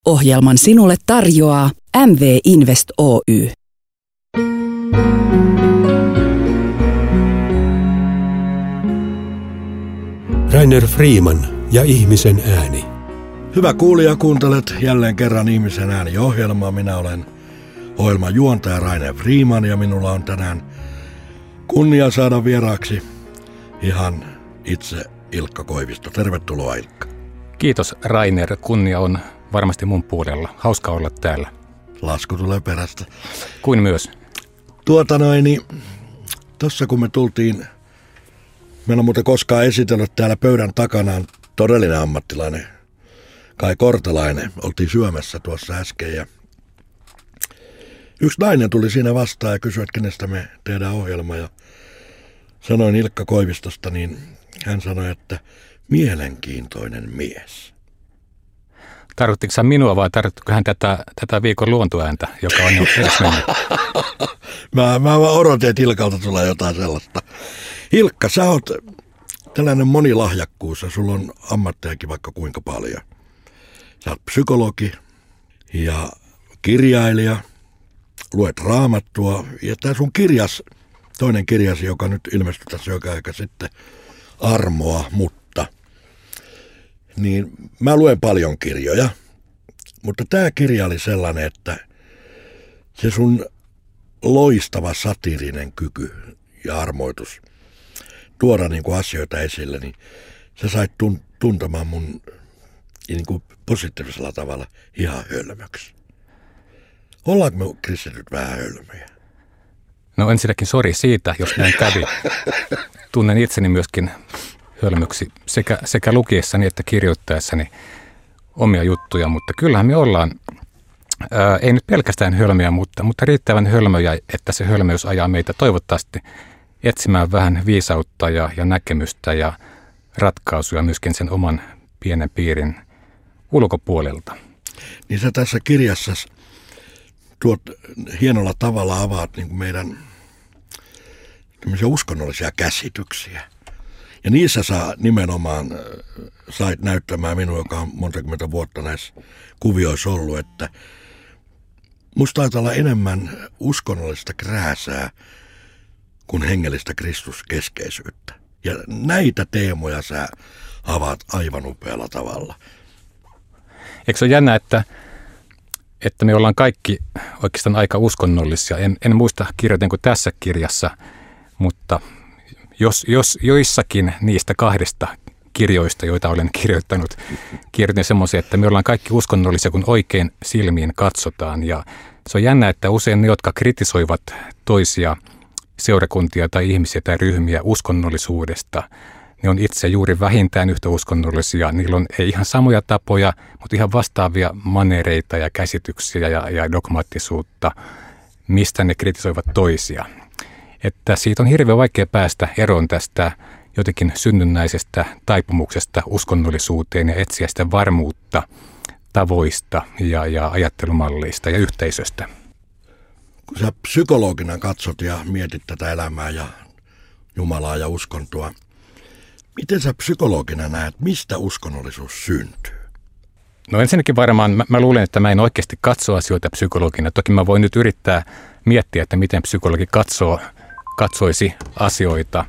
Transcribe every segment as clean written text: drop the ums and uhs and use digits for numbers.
Ohjelman sinulle tarjoaa MV Invest Oy. Rainer Freeman ja ihmisen ääni. Hyvä kuulija, kuuntelet jälleen kerran Ihmisen ääni-ohjelmaa. Minä olen ohjelman juontaja Rainer Freeman ja minulla on tänään kunnia saada vieraaksi ihan itse Ilkka Koivisto. Tervetuloa, Ilkka. Kiitos, Rainer. Kunnia on varmasti mun puolella. Hauska olla täällä. Lasku tulee perästä. Kuin myös. Tuossa kun me tultiin, meillä on muuten koskaan esitellyt täällä pöydän takana todellinen ammattilainen, Kai Kortelainen. Oltiin syömässä tuossa äsken ja yksi nainen tuli siinä vastaan ja kysyi, että kenestä me tehdään ohjelma. Ja sanoin Ilkka Koivistosta, niin hän sanoi, että mielenkiintoinen mies. Tarkoittiko sä minua vai tarkoittiko hän tätä viikon luontoääntä, joka on jo edes mennyt? Mä odotin, että Ilkalta tulee jotain sellaista. Ilkka, sä oot tällainen monilahjakkuus ja sulla on ammattejakin vaikka kuinka paljon. Sä oot psykologi ja kirjailija, luet raamattua ja tää sun toinen kirjasi, joka nyt ilmestyi tässä joka aika sitten, Armoa, mutta niin mä luen paljon kirjoja, mutta tämä kirja oli sellainen, että se sun loistava satiirinen kyky ja armoitus tuoda niin kuin asioita esille, niin sä sait tuntemaan mun niin kuin positiivisella tavalla ihan hölmöksi. Ollaanko me kristityt vähän hölmöjä? No ensinnäkin sori siitä, jos näin kävi. Tunnen itseni myöskin hölmöksi sekä lukiessani että kirjoittaessani omia juttuja, mutta kyllähän me ollaan, ei nyt pelkästään hölmöjä, mutta riittävän hölmöjä, että se hölmöys ajaa meitä toivottavasti etsimään vähän viisautta ja näkemystä ja ratkaisuja myöskin sen oman pienen piirin ulkopuolelta. Niin sä tässä kirjassa tuot hienolla tavalla avaat niin kuin meidän uskonnollisia käsityksiä. Ja niissä sä nimenomaan sait näyttämään minua, joka on montakymmentä vuotta näissä kuvioissa ollut, että musta taitaa olla enemmän uskonnollista krääsää kuin hengellistä kristuskeskeisyyttä. Ja näitä teemoja sä avaat aivan upealla tavalla. Eikö se ole jännä, että me ollaan kaikki oikeastaan aika uskonnollisia. En muista kirjoitinko tässä kirjassa, mutta jos joissakin niistä kahdesta kirjoista, joita olen kirjoittanut, kirjoitin semmoisia, että me ollaan kaikki uskonnollisia, kun oikein silmiin katsotaan. Ja se on jännä, että usein ne, jotka kritisoivat toisia seurakuntia tai ihmisiä tai ryhmiä uskonnollisuudesta, ne on itse juuri vähintään yhtä uskonnollisia. Niillä on ei ihan samoja tapoja, mutta ihan vastaavia manereita ja käsityksiä ja dogmaattisuutta, mistä ne kritisoivat toisia. Että siitä on hirveän vaikea päästä eroon tästä jotenkin synnynnäisestä taipumuksesta uskonnollisuuteen ja etsiä sitä varmuutta tavoista ja ajattelumalleista ja yhteisöstä. Kun sä psykologina katsot ja mietit tätä elämää ja Jumalaa ja uskontoa, miten sä psykologina näet, mistä uskonnollisuus syntyy? No ensinnäkin varmaan mä luulen, että mä en oikeasti katso asioita psykologina. Toki mä voin nyt yrittää miettiä, että miten psykologi katsoisi asioita,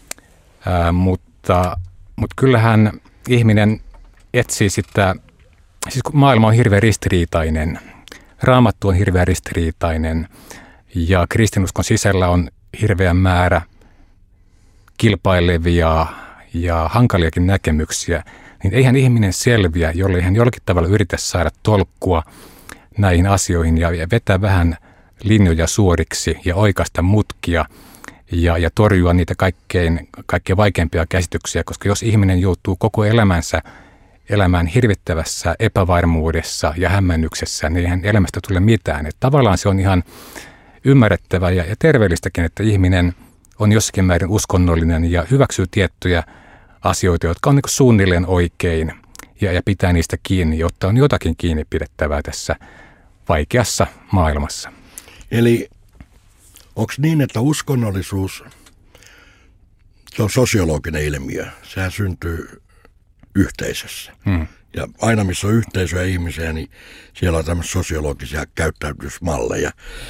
mutta kyllähän ihminen etsii sitä, siis kun maailma on hirveän ristiriitainen, Raamattu on hirveän ristiriitainen ja kristinuskon sisällä on hirveä määrä kilpailevia ja hankaliakin näkemyksiä, niin eihän ihminen selviä, jollei hän jollakin tavalla yritä saada tolkkua näihin asioihin ja vetää vähän linjoja suoriksi ja oikaista mutkia ja torjua niitä kaikkein vaikeimpia käsityksiä, koska jos ihminen joutuu koko elämänsä elämään hirvittävässä epävarmuudessa ja hämmennyksessä, niin eihän elämästä tule mitään. Että tavallaan se on ihan ymmärrettävää ja terveellistäkin, että ihminen on jossakin määrin uskonnollinen ja hyväksyy tiettyjä asioita, jotka on niin kuin suunnilleen oikein ja pitää niistä kiinni, jotta on jotakin kiinni pidettävää tässä vaikeassa maailmassa. Eli onko niin, että uskonnollisuus, se on sosiologinen ilmiö, sehän syntyy yhteisössä. Ja aina missä on yhteisöä ihmisiä, niin siellä on tämmöisiä sosiologisia käyttäytymismalleja.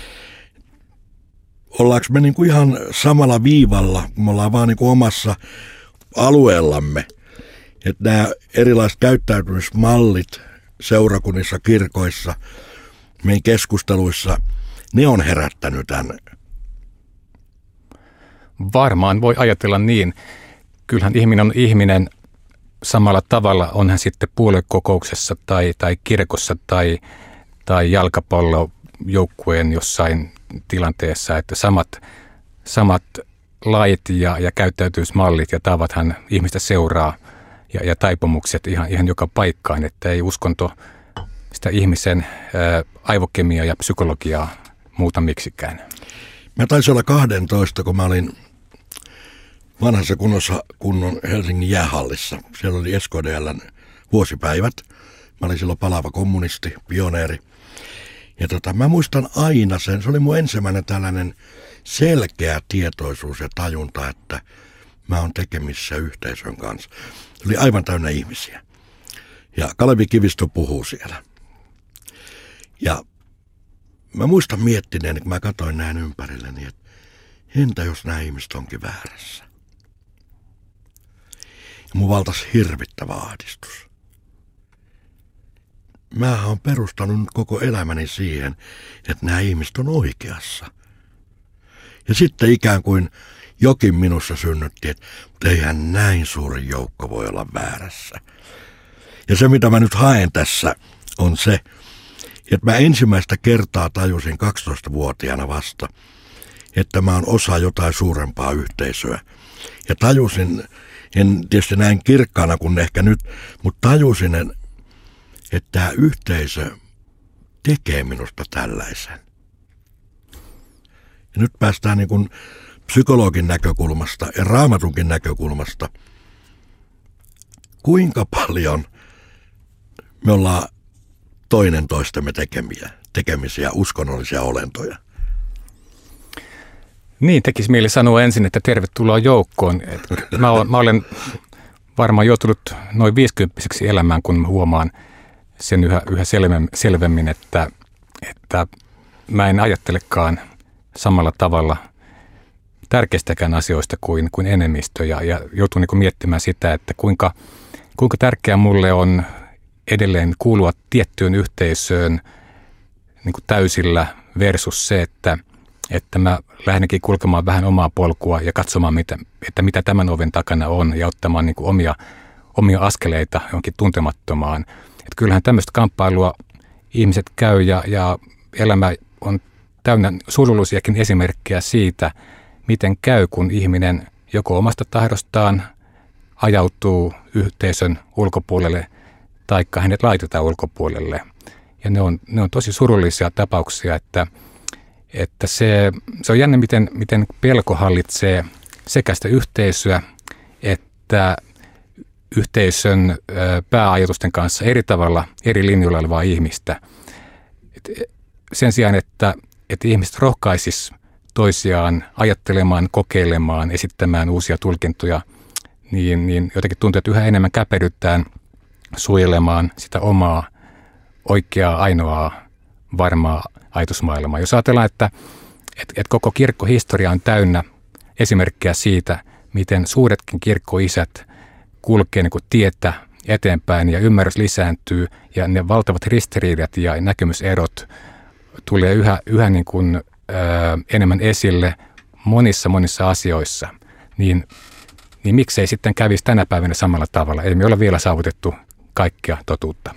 Ollaanko me niin kuin ihan samalla viivalla, kun me ollaan vaan niin kuin omassa alueellamme. Että nämä erilaiset käyttäytymismallit seurakunnissa, kirkoissa, meidän keskusteluissa, ne on herättänyt tämän. Varmaan voi ajatella niin. Kyllähän ihminen on ihminen samalla tavalla, on hän sitten puoluekokouksessa tai kirkossa tai jalkapallojoukkueen jossain tilanteessa, että samat lait ja käyttäytymismallit ja tavathan ihmistä seuraa ja taipumukset ihan joka paikkaan, että ei uskonto sitä ihmisen aivokemiaa ja psykologiaa muuta miksikään. Mä taisin olla 12, kun mä olin vanhassa kunnon Helsingin jäähallissa. Siellä oli SKDL:n vuosipäivät. Mä olin silloin palaava kommunisti, pioneeri. Ja mä muistan aina sen, se oli mun ensimmäinen tällainen selkeä tietoisuus ja tajunta, että mä oon tekemissä yhteisön kanssa. Se oli aivan täynnä ihmisiä. Ja Kalevi Kivistö puhuu siellä. Ja mä muistan miettineen, kun mä katsoin näin ympärilleni, että entä jos nämä ihmiset onkin väärässä? Ja mun valtasi hirvittävä ahdistus. Mähän on perustanut nyt koko elämäni siihen, että nämä ihmiset on oikeassa. Ja sitten ikään kuin jokin minussa synnytti, että eihän näin suuri joukko voi olla väärässä. Ja se, mitä mä nyt haen tässä, on se, että mä ensimmäistä kertaa tajusin 12-vuotiaana vasta, että mä oon osa jotain suurempaa yhteisöä. Ja tajusin, en tietysti näin kirkkaana kuin ehkä nyt, mutta tajusin, että tämä yhteisö tekee minusta tällaisen. Ja nyt päästään niin kuin psykologin näkökulmasta ja Raamatunkin näkökulmasta. Kuinka paljon me ollaan toinen toistemme tekemisiä uskonnollisia olentoja? Niin, tekisi mieli sanoa ensin, että tervetuloa joukkoon. Mä olen varmaan joutunut noin 50-vuotiaaksi elämään, kun mä huomaan sen yhä selvemmin, että mä en ajattelekaan samalla tavalla tärkeistäkään asioista kuin enemmistö. Ja joutun niin kuin miettimään sitä, että kuinka tärkeää mulle on edelleen kuulua tiettyyn yhteisöön niin kuin täysillä versus se, että mä lähdenkin kulkemaan vähän omaa polkua ja katsomaan, mitä tämän oven takana on ja ottamaan niin kuin omia askeleita johonkin tuntemattomaan. Että kyllähän tämmöistä kamppailua ihmiset käy ja elämä on täynnä surullisiakin esimerkkejä siitä, miten käy, kun ihminen joko omasta tahdostaan ajautuu yhteisön ulkopuolelle taikka hänet laitetaan ulkopuolelle. Ja ne on tosi surullisia tapauksia, että se on jännä, miten pelko hallitsee sekä sitä yhteisöä että yhteisön pääajatusten kanssa eri tavalla eri linjoilla olevaa ihmistä. Sen sijaan, että ihmiset rohkaisis toisiaan ajattelemaan, kokeilemaan, esittämään uusia tulkintoja, niin jotenkin tuntuu, että yhä enemmän käperyttään suojelemaan sitä omaa oikeaa, ainoaa, varmaa ajatusmaailmaa. Jos ajatellaan, että koko kirkkohistoria on täynnä esimerkkejä siitä, miten suuretkin kirkkoisät kulkee niin kuin tietä eteenpäin ja ymmärrys lisääntyy ja ne valtavat ristiriidat ja näkemyserot tulee yhä niin kuin, enemmän esille monissa asioissa, niin miksei sitten kävisi tänä päivänä samalla tavalla? Ei me ole vielä saavutettu kaikkea totuutta.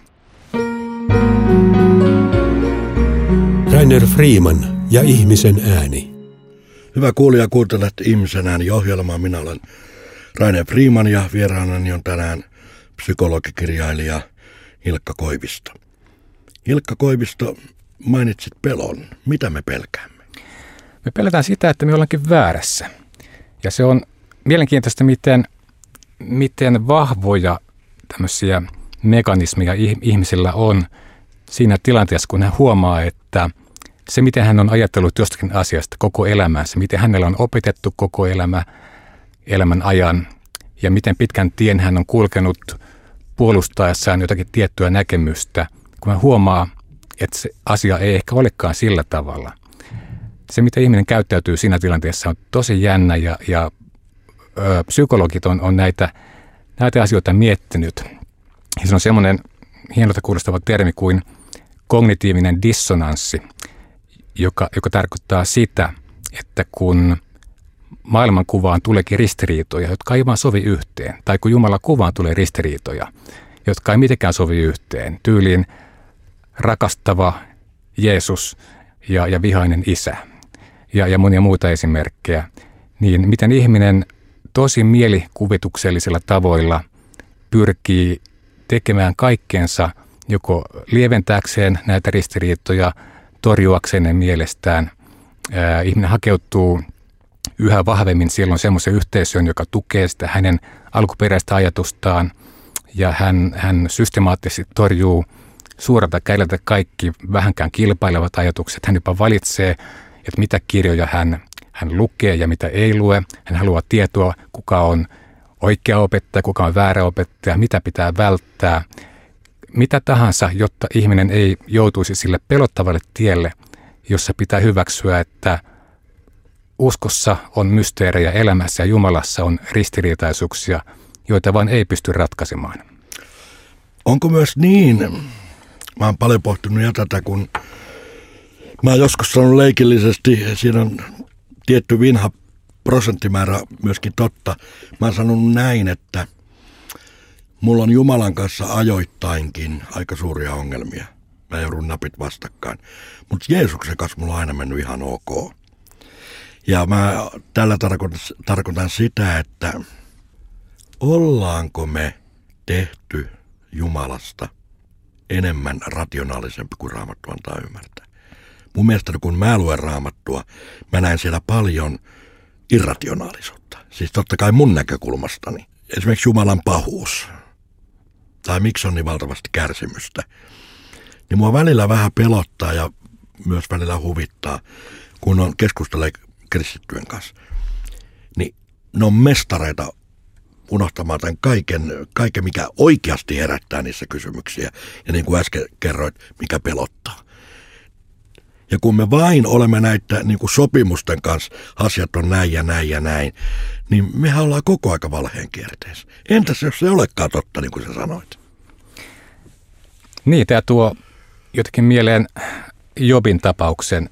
Rainer Freeman ja ihmisen ääni. Hyvä kuulija, kuuntelet Ihmisen ääni -ohjelmaa. Minä olen Rainer Freeman ja vieraanani on tänään psykologikirjailija Hilkka Koivisto. Hilkka Koivisto, mainitsit pelon. Mitä me pelkäämme? Me pelätään sitä, että me ollaankin väärässä. Ja se on mielenkiintoista, miten vahvoja tämmöisiä mekanismeja ihmisillä on siinä tilanteessa, kun hän huomaa, että se, miten hän on ajatellut jostakin asiasta koko elämänsä, miten hänellä on opetettu koko elämän ajan ja miten pitkän tien hän on kulkenut puolustaessaan jotakin tiettyä näkemystä, kun hän huomaa, että se asia ei ehkä olekaan sillä tavalla. Se, mitä ihminen käyttäytyy siinä tilanteessa, on tosi jännä ja psykologit on näitä asioita miettinyt. Ja se on semmoinen hienolta kuulostava termi kuin kognitiivinen dissonanssi, joka tarkoittaa sitä, että kun maailmankuvaan tuleekin ristiriitoja, jotka ei vaan sovi yhteen, tai kun Jumalan kuvaan tulee ristiriitoja, jotka ei mitenkään sovi yhteen, tyyliin rakastava Jeesus ja vihainen isä ja monia muita esimerkkejä, niin miten ihminen tosi mielikuvituksellisilla tavoilla pyrkii tekemään kaikkeensa joko lieventääkseen näitä ristiriitoja, torjuakseen ne mielestään. Ihminen hakeutuu yhä vahvemmin silloin semmoisen yhteisöön, joka tukee sitä hänen alkuperäistä ajatustaan, ja hän systemaattisesti torjuu suoralta kädeltä kaikki vähänkään kilpailevat ajatukset. Hän jopa valitsee, että mitä kirjoja hän lukee ja mitä ei lue. Hän haluaa tietoa, kuka on oikea opettaja, kuka on väärä opettaja, mitä pitää välttää. Mitä tahansa, jotta ihminen ei joutuisi sille pelottavalle tielle, jossa pitää hyväksyä, että uskossa on mysteerejä elämässä ja Jumalassa on ristiriitaisuuksia, joita vaan ei pysty ratkaisemaan. Onko myös niin, mä oon paljon pohtinut jo tätä, kun mä oon joskus sanonut leikillisesti, siinä on tietty vinha prosenttimäärä myöskin totta. Mä oon sanonut näin, että mulla on Jumalan kanssa ajoittainkin aika suuria ongelmia. Mä joudun napit vastakkain. Mutta Jeesuksen kanssa mulla on aina mennyt ihan ok. Ja mä tällä tarkoitan sitä, että ollaanko me tehty Jumalasta enemmän rationaalisempi kuin Raamattu antaa ymmärtää. Mun mielestä kun mä luen Raamattua, mä näen siellä paljon irrationaalisuutta. Siis totta kai mun näkökulmastani. Esimerkiksi Jumalan pahuus. Tai miksi on niin valtavasti kärsimystä. Niin mua välillä vähän pelottaa ja myös välillä huvittaa, kun on keskustelee kristittyjen kanssa. Niin ne on mestareita unohtamaan tämän kaiken, mikä oikeasti herättää niissä kysymyksiä. Ja niin kuin äsken kerroit, mikä pelottaa. Ja kun me vain olemme näitä niin kuin sopimusten kanssa, asiat on näin ja näin ja näin, niin mehän ollaan koko aika valheen kierteessä. Entäs jos se ei olekaan totta, niin kuin sä sanoit? Niin, tämä tuo jotenkin mieleen Jobin tapauksen.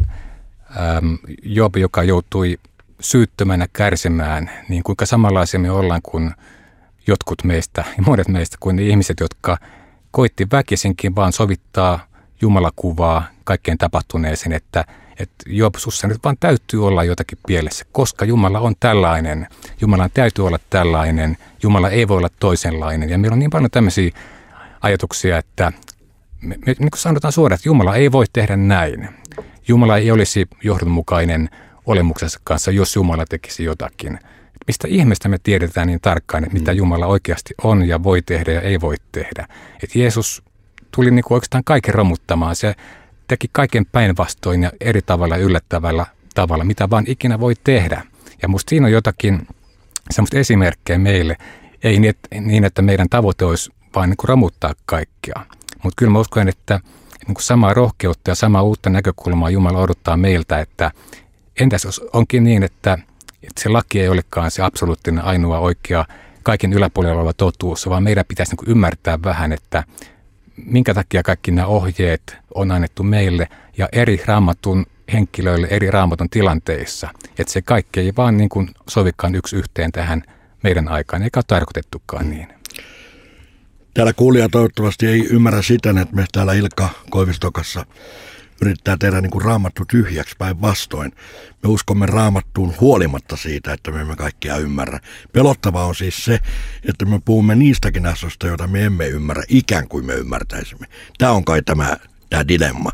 Job, joka joutui syyttömänä kärsimään, niin kuinka samanlaisia me ollaan kuin jotkut meistä ja monet meistä kuin ne ihmiset, jotka koitti väkisinkin vaan sovittaa Jumalakuvaa kaikkeen tapahtuneeseen, että Job, sussa nyt vaan täytyy olla jotakin pielessä, koska Jumala on tällainen, Jumalan täytyy olla tällainen, Jumala ei voi olla toisenlainen. Ja meillä on niin paljon tämmöisiä ajatuksia, että me niin kuin sanotaan suoraan, että Jumala ei voi tehdä näin. Jumala ei olisi johdonmukainen olemuksensa kanssa, jos Jumala tekisi jotakin. Mistä ihmeestä me tiedetään niin tarkkaan, että mitä Jumala oikeasti on ja voi tehdä ja ei voi tehdä. Että Jeesus tuli niin kuin oikeastaan kaiken romuttamaan. Se teki kaiken päinvastoin ja eri tavalla yllättävällä tavalla, mitä vaan ikinä voi tehdä. Ja musta siinä on jotakin semmoista esimerkkejä meille. Ei niin, että meidän tavoite olisi vaan niin kuin romuttaa kaikkea. Mutta kyllä mä uskon, että niin kuin samaa rohkeutta ja samaa uutta näkökulmaa Jumala odottaa meiltä, että entäs jos onkin niin, että se laki ei olekaan se absoluuttinen ainoa oikea kaiken yläpuolella oleva totuus, vaan meidän pitäisi niin kuin ymmärtää vähän, että minkä takia kaikki nämä ohjeet on annettu meille ja eri raamatun henkilöille eri raamatun tilanteissa. Että se kaikki ei vaan niin kuin sovikaan yksi yhteen tähän meidän aikaan, eikä ole tarkoitettukaan niin. Täällä kuulija toivottavasti ei ymmärrä sitä, että me täällä Ilkka Koivistokassa yrittää tehdä niin kuin Raamattu tyhjäksi päinvastoin. Me uskomme Raamattuun huolimatta siitä, että me emme kaikkia ymmärrä. Pelottavaa on siis se, että me puhumme niistäkin asioista, joita me emme ymmärrä, ikään kuin me ymmärtäisimme. Tämä on kai tämä dilemma.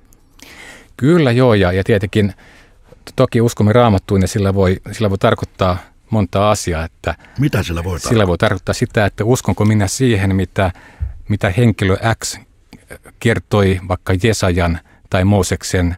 Kyllä joo, ja tietenkin toki uskomme Raamattuun ja sillä voi tarkoittaa monta asiaa. Että mitä sillä voi tarkoittaa? Sillä voi tarkoittaa sitä, että uskonko minä siihen, mitä henkilö X kertoi vaikka Jesajan tai Mooseksen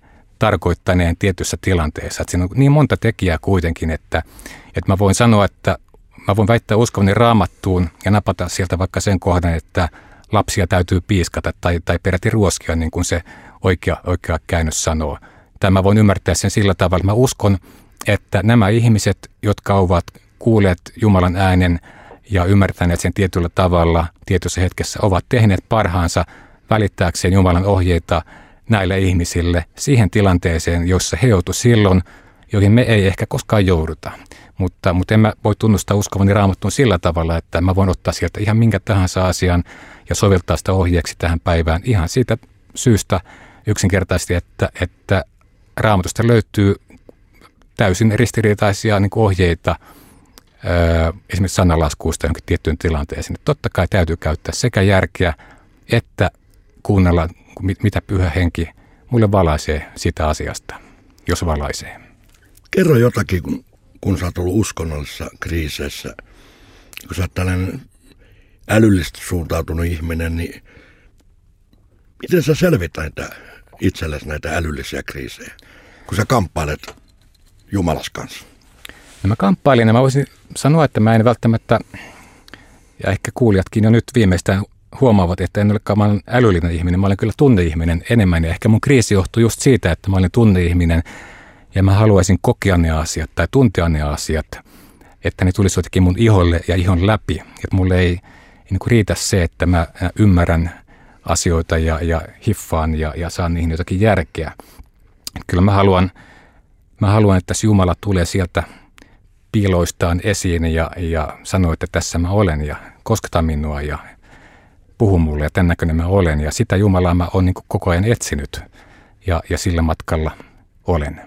tarkoittaneen tietyssä tilanteessa. Että siinä on niin monta tekijää kuitenkin, että mä voin sanoa, että mä voin väittää uskovani Raamattuun ja napata sieltä vaikka sen kohdan, että lapsia täytyy piiskata tai peräti ruoskia, niin kuin se oikea käännös sanoo. Tai mä voin ymmärtää sen sillä tavalla, että mä uskon, että nämä ihmiset, jotka ovat kuulleet Jumalan äänen ja ymmärtäneet sen tietyllä tavalla tietyssä hetkessä, ovat tehneet parhaansa välittääkseen Jumalan ohjeita näille ihmisille siihen tilanteeseen, jossa he joutuivat silloin, joihin me ei ehkä koskaan jouduta. Mutta en mä voi tunnustaa uskovani Raamattuun sillä tavalla, että mä voin ottaa sieltä ihan minkä tahansa asian ja soveltaa sitä ohjeeksi tähän päivään ihan siitä syystä yksinkertaisesti, että Raamatusta löytyy täysin ristiriitaisia niin kuin ohjeita esimerkiksi sananlaskuista jonkin tiettyyn tilanteeseen. Totta kai täytyy käyttää sekä järkeä että kuunnella, mitä Pyhä Henki mulle valaisee sitä asiasta, jos valaisee. Kerro jotakin, kun sä oot ollut uskonnollisissa kriiseissä, kun sä oot tällainen älyllisesti suuntautunut ihminen, niin miten sä selvität itsellesi näitä älyllisiä kriisejä, kun sä kamppailet Jumalas kanssa? No mä kamppailin ja mä voisin sanoa, että mä en välttämättä, ja ehkä kuulijatkin jo nyt viimeistään huomaavat, että en olekaan mä olen älyllinen ihminen, mä olen kyllä tunneihminen enemmän. Ja ehkä mun kriisi johtuu just siitä, että mä olen tunneihminen ja mä haluaisin kokea ne asiat tai tuntea ne asiat, että ne tulisi jotenkin mun iholle ja ihon läpi. Että mulle ei niin kuin riitä se, että mä ymmärrän asioita ja hiffaan ja saan niihin jotakin järkeä. Kyllä mä haluan, että Jumala tulee sieltä piiloistaan esiin ja sanoo, että tässä mä olen ja kosketa minua ja puhu mulle ja tämän näköinen mä olen. Ja sitä Jumalaa mä oon niin kuin koko ajan etsinyt ja sillä matkalla olen.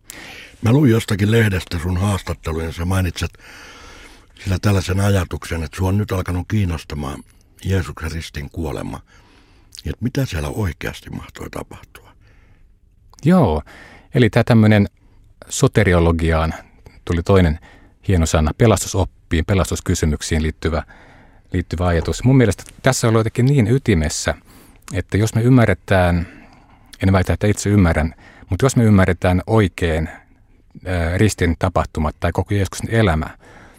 Mä luin jostakin lehdestä sun haastatteluun ja sä mainitset sillä tällaisen ajatuksen, että sua on nyt alkanut kiinnostamaan Jeesuksen ristin kuolema. Että mitä siellä oikeasti mahtoi tapahtua? Joo, eli tämä tämmöinen soteriologiaan tuli toinen hieno sana, pelastusoppiin, pelastuskysymyksiin liittyvä ajatus. Mun mielestä tässä on jotenkin niin ytimessä, että jos me ymmärretään, en väitä, että itse ymmärrän, mutta jos me ymmärretään oikein ristin tapahtumat tai koko Jeesuksen elämä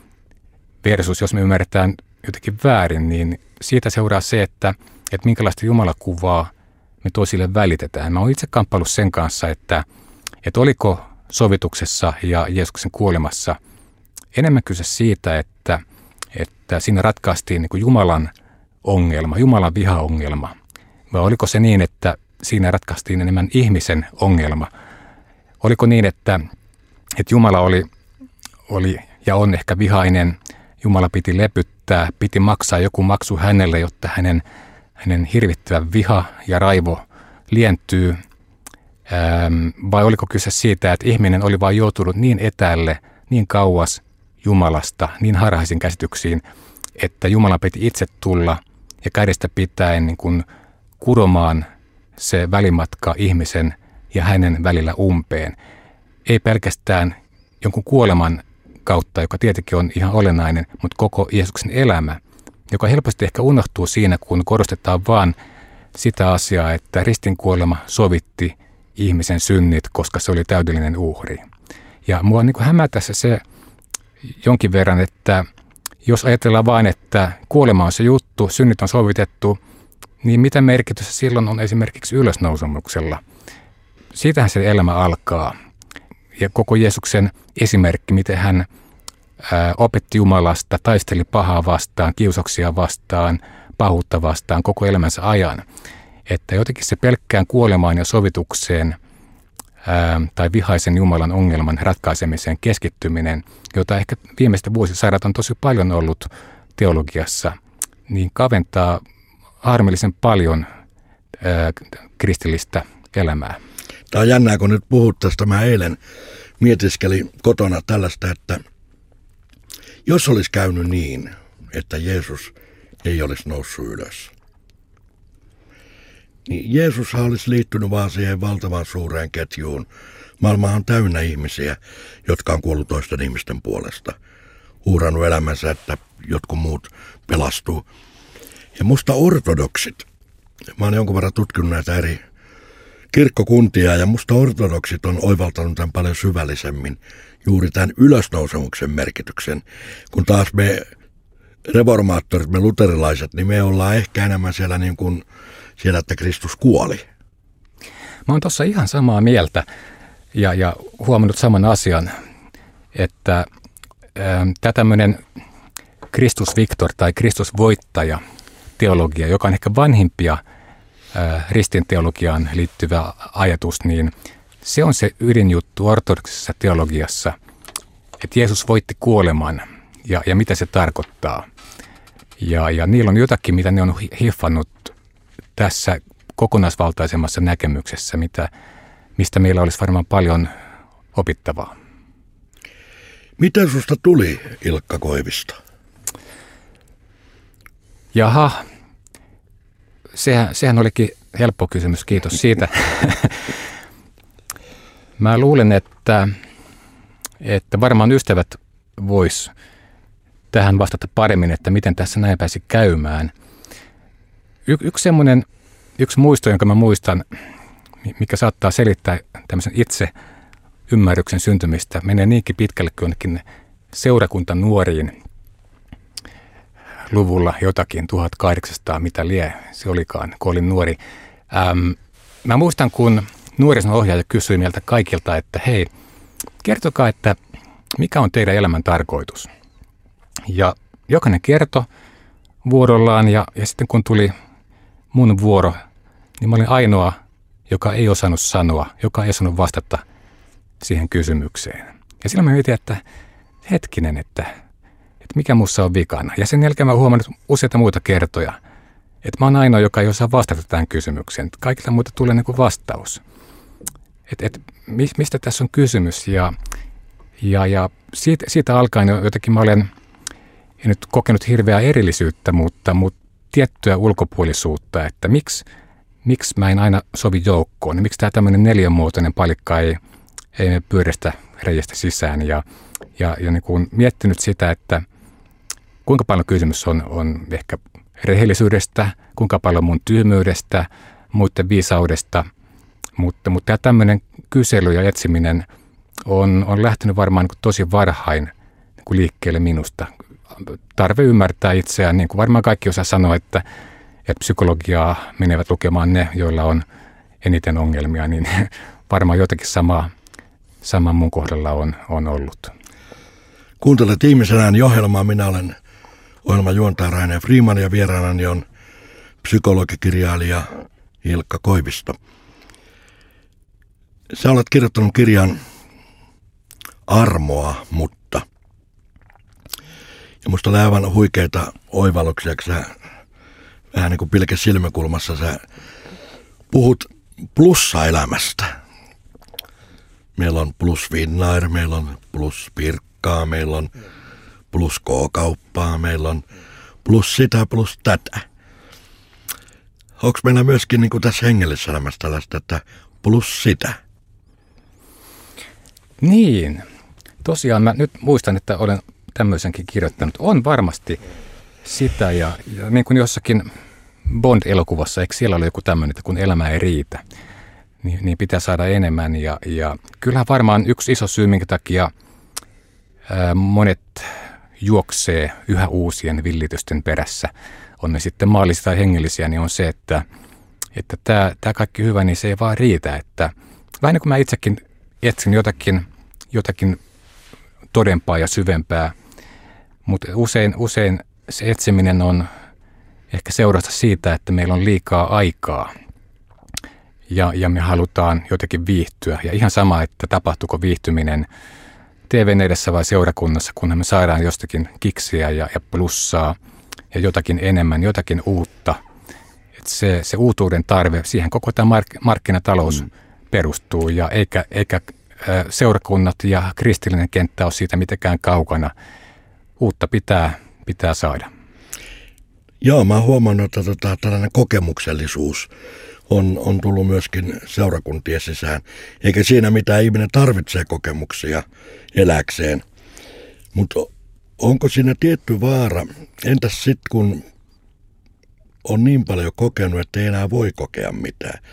versus jos me ymmärretään jotenkin väärin, niin siitä seuraa se, että minkälaista Jumalakuvaa me toisille välitetään. Mä oon itse kamppaillut sen kanssa, että oliko sovituksessa ja Jeesuksen kuolemassa enemmän kyse siitä, että siinä ratkaistiin niin kuin Jumalan ongelma, Jumalan vihaongelma. Vai oliko se niin, että siinä ratkaistiin enemmän ihmisen ongelma? Oliko niin, että Jumala oli ja on ehkä vihainen, Jumala piti lepyttää, piti maksaa joku maksu hänelle, jotta hänen hirvittävä viha ja raivo lientyy? Vai oliko kyse siitä, että ihminen oli vain joutunut niin etäälle, niin kauas Jumalasta, niin harhaisiin käsityksiin, että Jumala piti itse tulla ja kädestä pitäen niin kuin kuromaan se välimatka ihmisen ja hänen välillä umpeen. Ei pelkästään jonkun kuoleman kautta, joka tietenkin on ihan olennainen, mutta koko Jeesuksen elämä, joka helposti ehkä unohtuu siinä, kun korostetaan vaan sitä asiaa, että ristin kuolema sovitti ihmisen synnit, koska se oli täydellinen uhri. Ja mua niin kuin hämätä se jonkin verran, että jos ajatellaan vain, että kuolema on se juttu, synnit on sovitettu, niin mitä merkitystä silloin on esimerkiksi ylösnousemuksella? Siitähän se elämä alkaa. Ja koko Jeesuksen esimerkki, miten hän opetti Jumalasta, taisteli pahaa vastaan, kiusoksia vastaan, pahuutta vastaan koko elämänsä ajan. Että jotenkin se pelkkään kuolemaan ja sovitukseen tai vihaisen Jumalan ongelman ratkaisemiseen keskittyminen, jota ehkä viimeisten vuosisadat on tosi paljon ollut teologiassa, niin kaventaa harmillisen paljon kristillistä elämää. Tämä on jännää, kun nyt puhut tästä. Mä eilen mietiskelin kotona tällaista, että jos olisi käynyt niin, että Jeesus ei olisi noussut ylös, niin Jeesushan olisi liittynyt vaan siihen valtavan suureen ketjuun. Maailma on täynnä ihmisiä, jotka on kuollut toisten ihmisten puolesta. Uhrannut elämänsä, että jotkut muut pelastuu. Ja musta ortodoksit, mä oon jonkun verran tutkinut näitä eri kirkkokuntia, ja musta ortodoksit on oivaltanut tämän paljon syvällisemmin juuri tämän ylösnousemuksen merkityksen, kun taas me reformaattorit, me luterilaiset, niin me ollaan ehkä enemmän siellä niin kuin siellä, että Kristus kuoli. Mä oon tuossa ihan samaa mieltä ja huomannut saman asian, että tämä tämmöinen Kristus Victor tai Kristus voittaja teologia, joka on ehkä vanhimpia ristinteologiaan liittyvä ajatus, niin se on se ydinjuttu ortodoksisessa teologiassa, että Jeesus voitti kuoleman ja mitä se tarkoittaa. Ja niillä on jotakin, mitä ne on hiffannut tässä kokonaisvaltaisemmassa näkemyksessä, mistä meillä olisi varmaan paljon opittavaa. Mitä susta tuli Ilkka Koivisto? Jaha, sehän olikin helppo kysymys, kiitos siitä. Mä luulen, että varmaan ystävät vois tähän vastata paremmin, että miten tässä näin pääsi käymään. Yksi muisto, jonka mä muistan, mikä saattaa selittää tämmöisen itse ymmärryksen syntymistä, menee niinkin pitkälle kuin jonnekin seurakuntanuoriin luvulla jotakin 1800, mitä se olikaan, kun olin nuori. Mä muistan, kun nuorison ohjaaja kysyi meiltä kaikilta, että hei, kertokaa, että mikä on teidän elämän tarkoitus. Ja jokainen kertoi vuorollaan ja sitten kun tuli mun vuoro, niin mä olin ainoa, joka ei osannut sanoa, joka ei osannut vastata siihen kysymykseen. Ja silloin mä mietin, että hetkinen, että mikä musta on vikana. Ja sen jälkeen mä huomannut useita muita kertoja, että mä oon ainoa, joka ei osaa vastata tähän kysymykseen. Kaikilla muita tulee niin kuin vastaus. Mistä tässä on kysymys? Ja siitä alkaen jotenkin mä olen en nyt kokenut hirveää erillisyyttä, mutta tiettyä ulkopuolisuutta, että miksi mä en aina sovi joukkoon. Miksi tämä tämmöinen neliönmuotoinen palikka ei mene pyöreästä reiästä sisään. Ja niin kuin miettinyt sitä, että kuinka paljon kysymys on ehkä rehellisyydestä, kuinka paljon mun tyhmyydestä, muiden viisaudesta. Mutta tämä tämmöinen kysely ja etsiminen on lähtenyt varmaan niin tosi varhain niin liikkeelle minusta. Tarve ymmärtää itseään, niin kuin varmaan kaikki osaa sanoa, että psykologiaa menevät lukemaan ne, joilla on eniten ongelmia, niin varmaan jotenkin sama mun kohdalla on ollut. Kuuntelet Ihmisen ääni -ohjelmaa. Minä olen ohjelman juontaja Rainer Freeman ja vieraanani on psykologikirjailija Ilkka Koivisto. Sä olet kirjoittanut kirjan Armoa, mutta. Ja musta oli aivan huikeita oivalluksia, kun sä vähän niin kuin pilke silmäkulmassa sä puhut plussaelämästä. Meillä on plus Finnair, meillä on plus Pirkkaa, meillä on plus K-kauppaa, meillä on plus sitä, plus tätä. Onko meillä myöskin niin kuin tässä hengellisessä elämässä tällaista, että plus sitä? Niin, tosiaan mä nyt muistan, että olen tämmöisenkin kirjoittanut. On varmasti sitä ja niin kuin jossakin Bond-elokuvassa, eikö siellä ole joku tämmöinen, että kun elämä ei riitä, niin pitää saada enemmän. Ja kyllähän varmaan yksi iso syy, minkä takia monet juoksee yhä uusien villitysten perässä, on ne sitten maallisia tai hengellisiä, niin on se, että tämä kaikki hyvä, niin se ei vaan riitä. Että vähän niin kuin mä itsekin etsin jotakin todempaa ja syvempää, mutta usein se etsiminen on ehkä seurausta siitä, että meillä on liikaa aikaa ja me halutaan jotenkin viihtyä. Ja ihan sama, että tapahtuuko viihtyminen TV:n edessä vai seurakunnassa, kunhan me saadaan jostakin kiksiä ja plussaa ja jotakin enemmän, jotakin uutta. Että se uutuuden tarve, siihen koko tämä markkinatalous perustuu ja eikä seurakunnat ja kristillinen kenttä ole siitä mitenkään kaukana. Uutta pitää saada. Joo, mä oon huomannut, että tällainen kokemuksellisuus on tullut myöskin seurakuntien sisään. Eikä siinä mitään, ihminen tarvitsee kokemuksia eläkseen. Mutta onko siinä tietty vaara? Entäs sitten, kun on niin paljon kokenut, että ei enää voi kokea mitään?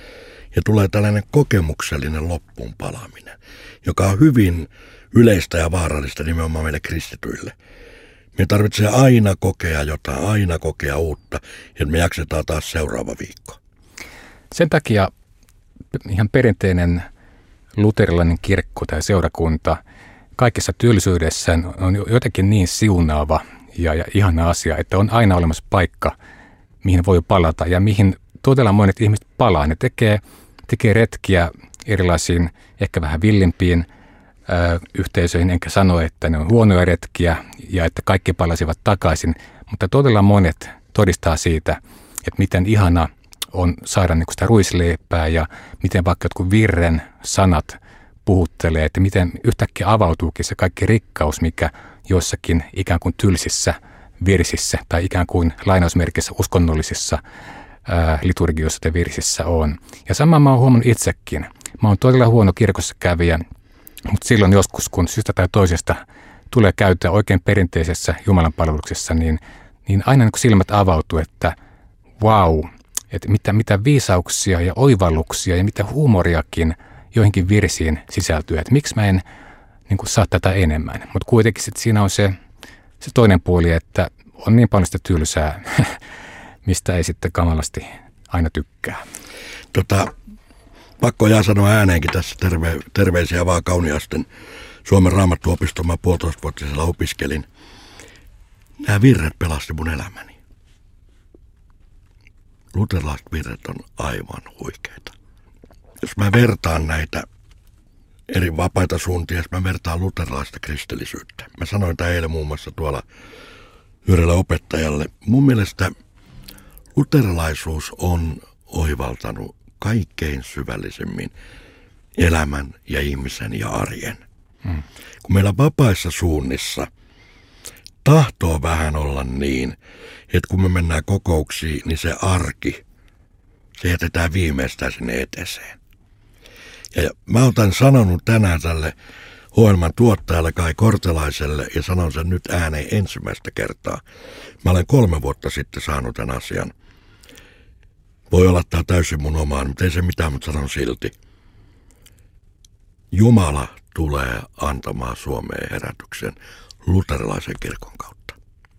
ja tulee tällainen kokemuksellinen loppuun palaminen, joka on hyvin yleistä ja vaarallista nimenomaan meille kristityille. Me tarvitsee aina kokea jotain, aina kokea uutta, että me jaksetaan taas seuraava viikko. Sen takia ihan perinteinen luterilainen kirkko tai seurakunta kaikessa tylsyydessään on jotenkin niin siunaava ja ihana asia, että on aina olemassa paikka, mihin voi palata ja mihin todella monet ihmiset palaa. Ne tekee retkiä erilaisiin, ehkä vähän villimpiin yhteisöihin, enkä sano, että ne on huonoja retkiä ja että kaikki palasivat takaisin, mutta todella monet todistaa siitä, että miten ihana on saada niin kuin sitä ruisleipää ja miten vaikka jotkut virren sanat puhuttelee, että miten yhtäkkiä avautuukin se kaikki rikkaus, mikä joissakin ikään kuin tylsissä virsissä tai ikään kuin lainausmerkissä uskonnollisissa liturgioissa ja virsissä on. Ja sama mä oon huomannut itsekin. Mä oon todella huono kirkossa kävijä, mutta silloin joskus, kun syystä tai toisesta tulee käyttää oikein perinteisessä jumalanpalveluksessa, niin aina niin kuin silmät avautuu, että vau, että mitä viisauksia ja oivalluksia ja mitä huumoriakin joihinkin virsiin sisältyy, että miksi mä en niin kuin saa tätä enemmän. Mutta kuitenkin sit siinä on se toinen puoli, että on niin paljon sitä tylsää, mistä ei sitten kamalasti aina tykkää. Pakko jää sanoa ääneenkin tässä terveisiä vaan Kauniaisten Suomen Raamattuopiston. Mä 1,5-vuotisella opiskelin. Nämä virret pelasti mun elämäni. Luterilaiset virret on aivan huikeita. Jos mä vertaan näitä eri vapaita suuntia, jos mä vertaan luterilaista kristillisyyttä. Mä sanoin tämän eilen muun muassa tuolla yhdelle opettajalle. Mun mielestä luterilaisuus on oivaltanut kaikkein syvällisemmin elämän ja ihmisen ja arjen. Kun meillä vapaissa suunnissa tahtoo vähän olla niin, että kun me mennään kokouksiin, niin se arki, se jätetään viimeistään sinne eteeseen. Ja mä oon tämän sanonut tänään tälle ohjelman tuottajalle Kai Kortelaiselle ja sanon sen nyt ääneen ensimmäistä kertaa. Mä olen 3 vuotta sitten saanut tämän asian. Voi olla tämä täysin mun omaan, mutta ei se mitään, mutta sanon silti. Jumala tulee antamaan Suomeen herätyksen luterilaisen kirkon kautta.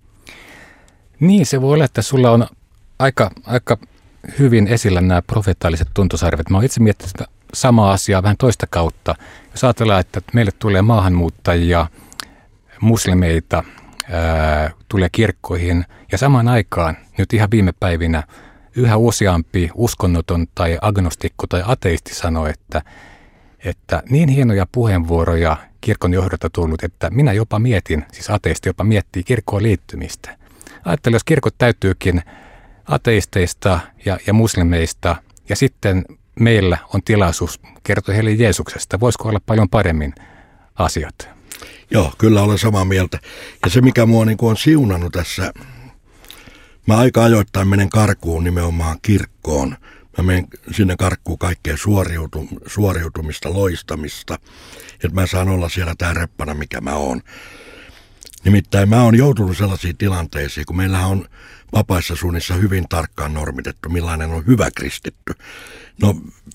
Niin, se voi olla, että sulla on aika hyvin esillä nämä profeettaaliset tuntosarvet. Mä oon itse miettinyt samaa asiaa vähän toista kautta. Jos ajatellaan, että meille tulee maahanmuuttajia, muslimeita, tulee kirkkoihin ja samaan aikaan nyt ihan viime päivinä yhä useampi uskonnoton tai agnostikko tai ateisti sanoo, että niin hienoja puheenvuoroja kirkon johdolta tullut, että minä jopa mietin, siis ateisti jopa miettii kirkkoon liittymistä. Ajattelen, jos kirkot täytyykin ateisteista ja muslimeista ja sitten meillä on tilaisuus kertoa heille Jeesuksesta, voisiko olla paljon paremmin asiat? Joo, kyllä olen samaa mieltä. Ja se, mikä mua on siunannut tässä, mä aika ajoittain menen karkuun nimenomaan kirkkoon. Mä menen sinne karkkuun kaikkea suoriutumista, loistamista, että mä saan olla siellä tää reppana, mikä mä oon. Nimittäin mä oon joutunut sellaisiin tilanteisiin, kun meillä on vapaissa suunnissa hyvin tarkkaan normitettu, millainen on hyvä kristitty. No,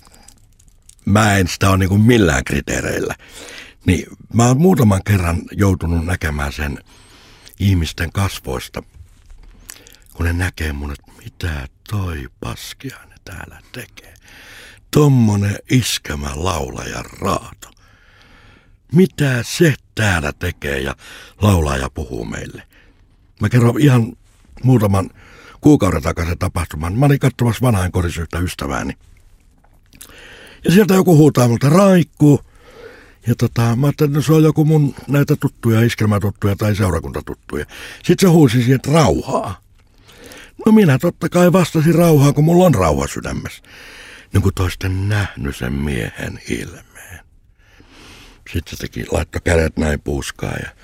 mä en sitä ole niin kuin millään kriteereillä. Niin, mä oon muutaman kerran joutunut näkemään sen ihmisten kasvoista, kun ne näkee mun, että mitä toi paskiainen täällä tekee. Tommonen iskemä laulaja raato. Mitä se täällä tekee ja laulaa ja puhuu meille. Mä kerron ihan muutaman kuukauden takaisen tapahtuman. Mä olin katsomassa vanhainkodissa yhtä ystävääni. Ja sieltä joku huutaa multa Raikku. Ja mä ajattelin, että se on joku mun näitä tuttuja, iskelmätuttuja tai seurakuntatuttuja. Sitten se huusi sieltä rauhaa. No minä totta kai vastasin rauhaa, kun mulla on rauha sydämessä. Niin kuin toisten nähnyt sen miehen ilmeen. Sitten se laittoi kädet näin puuskaan ja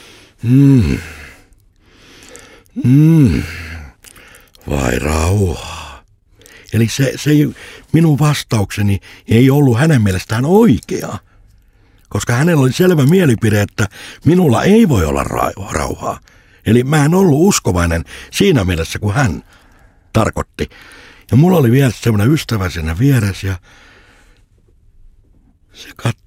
vai rauhaa. Eli se minun vastaukseni ei ollut hänen mielestään oikea. Koska hänellä oli selvä mielipide, että minulla ei voi olla rauhaa. Eli mä en ollut uskovainen siinä mielessä, kun hän tarkoitti. Ja mulla oli vielä semmoinen ystävä siinä vieressä ja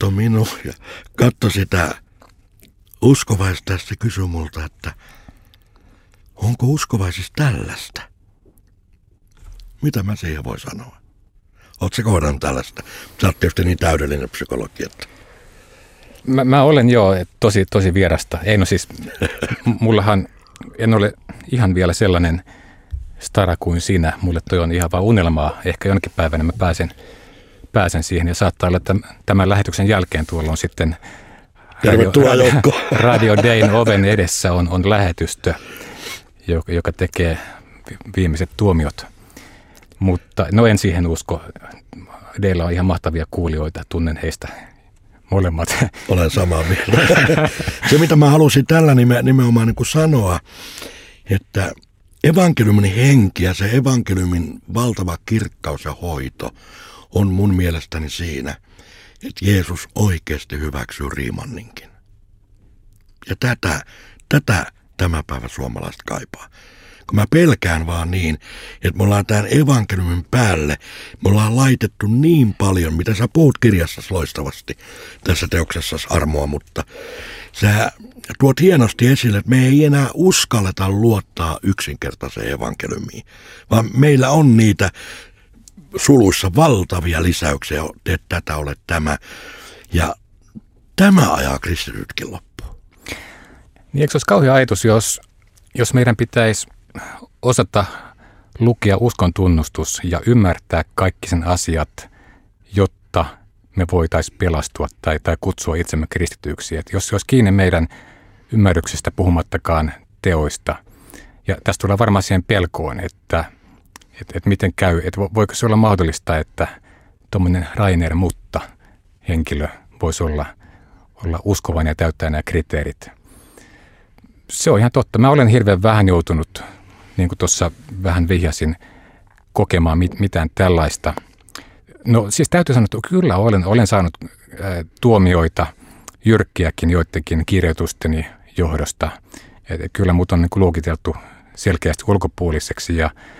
katso minua ja katso sitä uskovaista ja se kysyi multa, että onko uskovaisissa tällaista? Mitä mä siihen voi sanoa? Ootko kohdannut tällaista? Sä oot tietysti niin täydellinen psykologi, että... Mä olen tosi vierasta. Ei no siis, mullahan en ole ihan vielä sellainen stara kuin sinä. Mulle toi on ihan vaan unelmaa. Ehkä jonnekin päivänä mä pääsen siihen ja saattaa olla, että tämän lähetyksen jälkeen tuolla on sitten Radio Dayn oven edessä on lähetystö, joka tekee viimeiset tuomiot. Mutta no en siihen usko. Daylla on ihan mahtavia kuulijoita, tunnen heistä molemmat. Olen samaa mieltä. Se mitä mä halusin tällä nimenomaan niin kuin sanoa, että evankeliumin henki ja se evankeliumin valtava kirkkaus ja hoito on mun mielestäni siinä, että Jeesus oikeasti hyväksyy Riimanninkin. Ja tätä tämä päivä suomalaiset kaipaa. Kun mä pelkään vaan niin, että me ollaan tämän evankeliumin päälle, me ollaan laitettu niin paljon, mitä sä puhut kirjassasi loistavasti tässä teoksessasi Armoa, mutta sä tuot hienosti esille, että me ei enää uskalleta luottaa yksinkertaiseen evankeliumiin, vaan meillä on niitä suluissa valtavia lisäyksiä, että tätä ole tämä, ja tämä ajaa kristitytkin loppuun. Niin eikö se olisi kauhea ajatus, jos meidän pitäisi osata lukea uskon tunnustus ja ymmärtää kaikki sen asiat, jotta me voitaisiin pelastua tai kutsua itsemme kristityiksi. Et jos se olisi kiinni meidän ymmärryksestä puhumattakaan teoista. Ja tästä tulee varmaan siihen pelkoon, että miten käy, että voiko se olla mahdollista, että tuommoinen Rainer Mutta henkilö voisi olla uskovainen ja täyttää nämä kriteerit. Se on ihan totta. Mä olen hirveän vähän joutunut, niin kuin tuossa vähän vihjasin, kokemaan mitään tällaista. No siis täytyy sanoa, että kyllä olen saanut tuomioita jyrkkiäkin joidenkin kirjoitusteni johdosta. Et kyllä mut on niin kuin luokiteltu selkeästi ulkopuoliseksi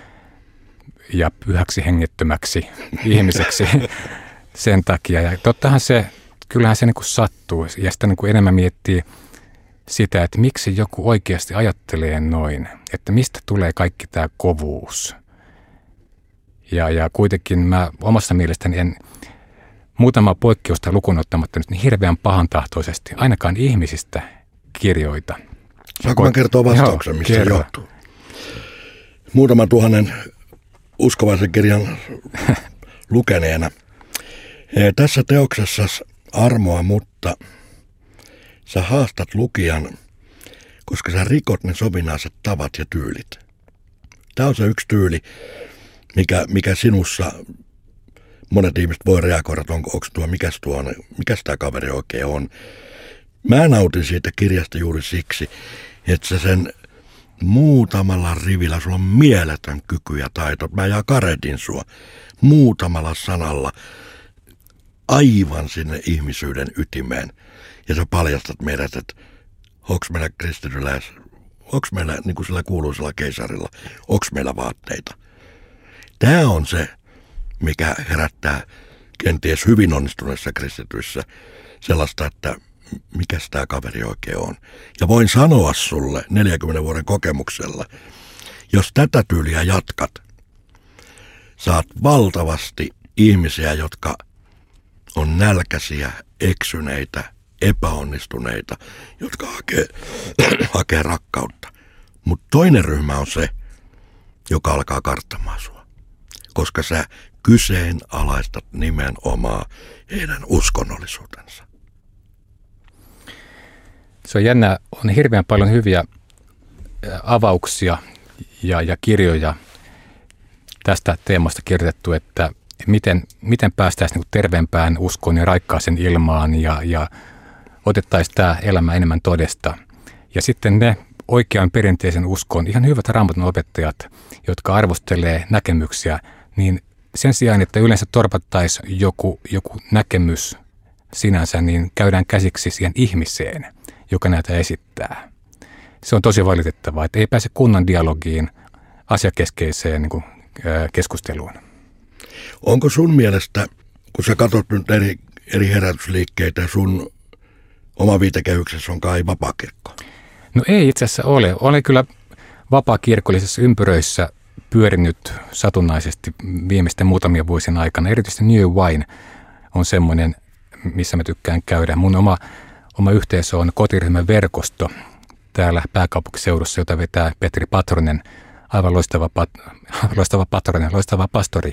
ja pyhäksi hengettömäksi ihmiseksi sen takia. Ja tottahan kyllähän se niin kuin sattuu ja sitä niin kuin enemmän miettii sitä, että miksi joku oikeasti ajattelee noin, että mistä tulee kaikki tämä kovuus. Ja kuitenkin mä omassa mielestäni en muutamaa poikkeusta lukuun ottamatta nyt niin hirveän pahantahtoisesti ainakaan ihmisistä kirjoita. Saanko mä kertoa vastauksen, mistä se johtuu? Muutaman tuhannen uskovaisen kirjan lukeneena. Tässä teoksessa Armoa, mutta sä haastat lukijan, koska sä rikot ne sovinnaiset tavat ja tyylit. Tämä on se yksi tyyli, mikä sinussa monet ihmiset voi reagoida, että onko tuo, mikäs tämä kaveri oikein on. Mä nautin siitä kirjasta juuri siksi, että sä sen muutamalla rivillä, sulla on mieletön kyky ja taito. Mä karehdin sua muutamalla sanalla aivan sinne ihmisyyden ytimeen. Ja sä paljastat meidät, että onko meillä kristityllä, onko meillä niin kuin sillä kuuluisella keisarilla, onko meillä vaatteita. Tämä on se, mikä herättää kenties hyvin onnistuneissa kristityissä sellaista, että mikäs tämä kaveri oikein on. Ja voin sanoa sulle 40 vuoden kokemuksella, jos tätä tyyliä jatkat, saat valtavasti ihmisiä, jotka on nälkäisiä, eksyneitä, epäonnistuneita, jotka hakee rakkautta. Mutta toinen ryhmä on se, joka alkaa karttamaan sua, koska sä kyseenalaistat nimenomaan heidän uskonnollisuutensa. Se on jännä, on hirveän paljon hyviä avauksia ja kirjoja tästä teemasta kirjoitettu, että miten päästäisiin niin terveempään uskoon ja raikkaaseen ilmaan ja otettaisiin tämä elämä enemmän todesta. Ja sitten ne oikean perinteisen uskon, ihan hyvät Raamatun opettajat, jotka arvostelee näkemyksiä, niin sen sijaan, että yleensä torpattaisiin joku näkemys sinänsä, niin käydään käsiksi siihen ihmiseen, joka näitä esittää. Se on tosi valitettavaa, että ei pääse kunnon dialogiin, asiakeskeiseen niin kuin, keskusteluun. Onko sun mielestä, kun sä katsot nyt eri herätysliikkeitä. Sun oma viitekehyksessä on kai vapaakirkko. No ei itse asiassa ole. Olen kyllä vapaakirkollisissa ympyröissä pyörinyt satunnaisesti viimeisten muutamien vuosien aikana. Erityisesti New Wine on semmoinen, missä mä tykkään käydä. Mun oma yhteisö on kotiryhmän verkosto täällä pääkaupunkiseudussa, jota vetää Petri Patronen, aivan loistava patronen, loistava pastori.